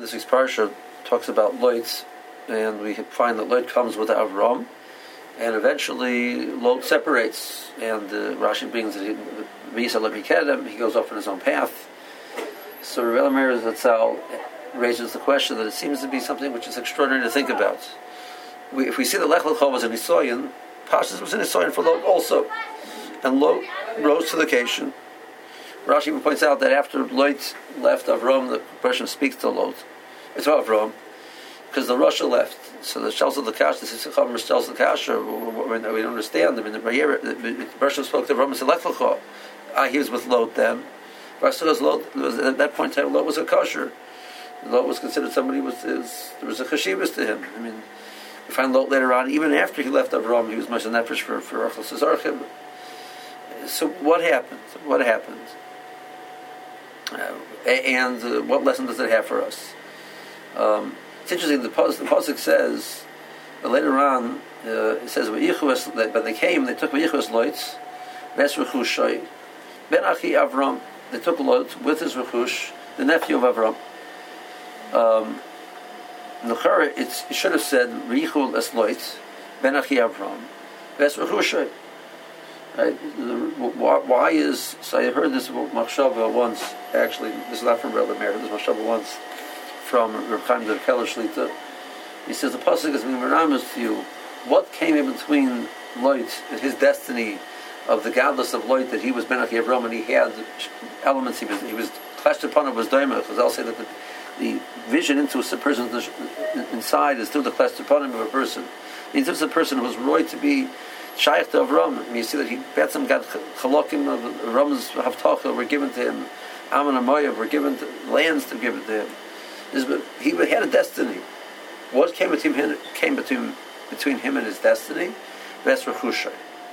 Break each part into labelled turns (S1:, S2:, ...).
S1: this week's parsha talks about Lot, and we find that Lot comes with Avram, and eventually Lot separates, and Rashi brings it. He goes off on his own path. So Rebbe Meir Zatzal raises the question that it seems to be something which is extraordinary to think about. If we see that Lech Lecha was a Nisoyan, Pashas was a Nisoyan for Lot also, and Lot rose to the occasion. Rashi even points out that after Lot left Avram, the person speaks to Lot. It's about Avram, because the Russia left. So the Shels of the Kash, the Sissicham Shels of the Kash, we don't understand them. In the Russia spoke to Avram and said, Lech Lecha. He was with Lot then. Rashi goes, Lot, at that point in time, Lot was a kosher. Lot was considered somebody there was a chashivas to him. I mean, we find Lot later on, even after he left Avram, he was much an nefesh for Rachel Sazarchim. So what happened? What happened? And what lesson does it have for us? It's interesting. The pasuk says later on. It says when they came, they took Vayichus Lot, Ves Rechushay, Ben Achi Avram. They took Lot with his Rechush, the nephew of Avram. It should have said Richul Es Lot, Ben Achi Avram, Ves Rechushay. Right? Why is so? I heard this machshava once. Actually, this is not from Rebbe Meir. This machshava once from Reb Chaim the Keller Shlita. He says the pasuk is "Mimramas to you." What came in between Lot and his destiny of the godless of Lot, that he was Ben Achi Avram and he had elements. He was clashed upon it was daima. Because I'll say that the vision into a person inside is through the clashed upon him of a person. He is a person who was roy to be shaykh to Avram. And you see that he Betzim got chalokim of Avram's havtacha were given to him. Ammon and Moav were given lands to give it to him. He had a destiny. What came between him and his destiny? Ves Rechushay.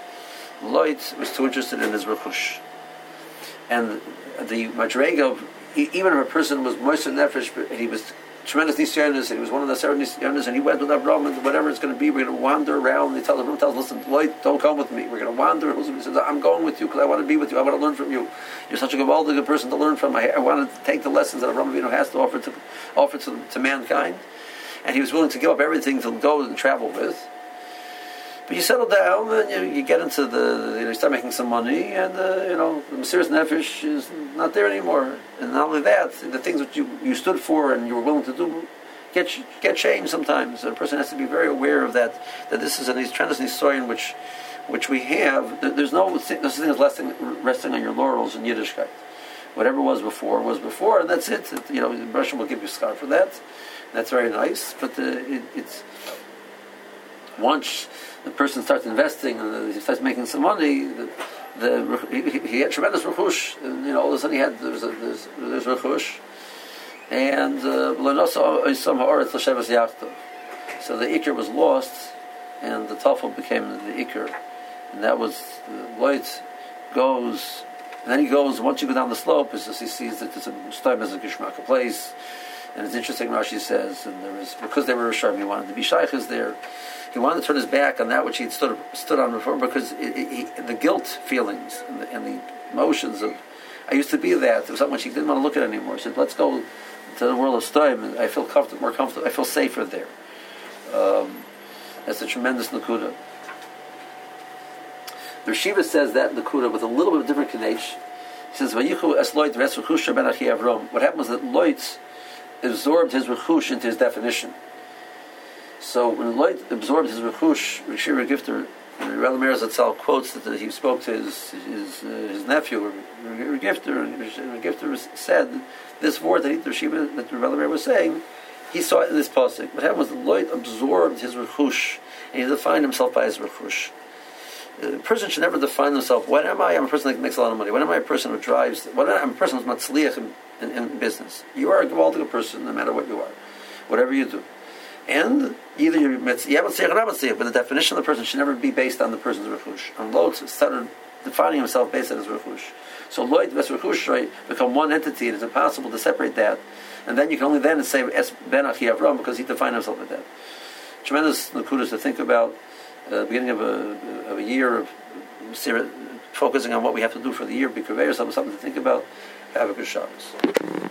S1: Lot was too interested in his Rechush. And the Madrega of, even if a person was Moiser Nefesh, he was tremendous Nisyonis, and he was one of the seven Nisyonis, and he went with Avram, and whatever it's going to be, we're going to wander around. And Avram tells, listen, Lot, don't come with me. We're going to wander. He says, I'm going with you because I want to be with you. I want to learn from you. You're such a good person to learn from. I want to take the lessons that Avram Avinu has to offer to mankind. And he was willing to give up everything to go and travel with. But you settle down, and you get into you start making some money, and the Mesiras Nefesh is not there anymore. And not only that, the things that you stood for and you were willing to do get changed sometimes. And a person has to be very aware of that this is a tremendous nisoyan which we have. There's no thing as resting on your laurels in Yiddishkeit. Whatever was before, and that's it. Russia will give you a scar for that. That's very nice, but it's once the person starts investing and he starts making some money, he had tremendous rechush, and all of a sudden there's rechush, and so the ikr was lost, and the tafel became the ikr, and that was Lot goes. And then he goes, once you go down the slope, he sees that there's a Stam as a Gishmaka place. And it's interesting, Rashi says, and because they were Rishayim, he wanted to be Shaykhs there. He wanted to turn his back on that which he had stood on before, because the guilt feelings and the emotions of, I used to be that. It was something which he didn't want to look at anymore. He said, let's go to the world of Stam, and I feel more comfortable, I feel safer there. That's a tremendous nakuda. The Shiva says that nakuda with a little bit of different kinech. He says, "Vayichu es Lot ves rechush ben Achi Avram." What happened was that Lot absorbed his rechush into his definition. So when Lot absorbed his rechush, Shira Gifter, Rebbe Meir Zatzal quotes that he spoke to his nephew, Gifter, and Gifter said this word that Rebbe Meir was saying. He saw it in this pasuk. What happened was that Lot absorbed his rechush, and he defined himself by his rechush. A person should never define themselves. When am I? I'm a person that makes a lot of money. When am I a person who drives? When am I a person who's matzliach in business? You are a gewaldige person, no matter what you are, whatever you do. And either you have matzliach or not matzliach, but the definition of the person should never be based on the person's rechush. And Lot started defining himself based on his rechush. So Lot ves rechush become one entity. It is impossible to separate that. And then you can only then say Es Ben Achi Avram, because he defined himself with that. Tremendous nakudas to think about. Beginning of a year of focusing on what we have to do for the year, something to think about. Have a good Shabbos.